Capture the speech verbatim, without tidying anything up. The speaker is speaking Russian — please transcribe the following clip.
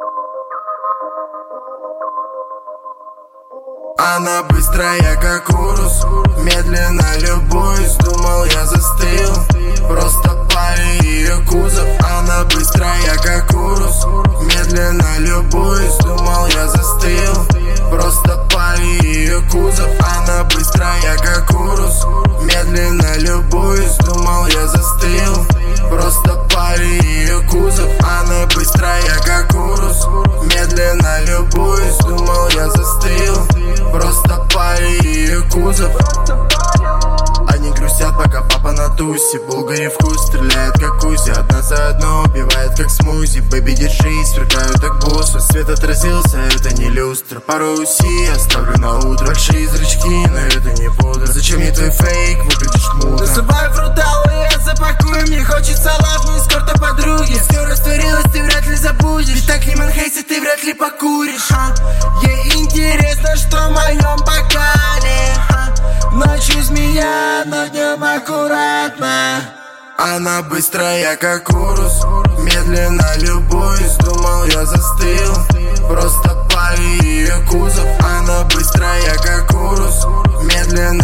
Она быстрая, как урус, медленно любуюсь. Думал, я застыл, просто парень ее кузов. Она быстрая, как урус, медленно любуюсь. Думал, я застыл, просто парень ее кузов. Она быстрая, как урус, медленно любуюсь. Думал, я застыл, просто парень ее кузов. Она быстрая, как урус, медленно любуюсь. Думал, я застыл, просто парень ее кузов. Они грустят, пока папа на тусе. Булгари вкус стреляет, как Узи. Одна за одно убивает, как смузи. Бэби, держись, сверкаю так босса. Свет отразился, это не люстра. Пару уси оставлю на утро. Большие зрачки, но это не пудра. Зачем мне твой фейк, выглядишь мудро. Насыпаю фруталу, и я запакую. Мне хочется лавну из корта подруги. Все растворилось, ты вряд ли забудешь. Ведь так, Лимон Хейси, ты вряд ли покуришь, а? Ей интересно, что в моем бокале, а? Ночью змея, но днем аккуратно. Она быстрая, как урус, медленно любуюсь. Думал, я застыл, просто парень ее кузов. Она быстрая, как урус, медленно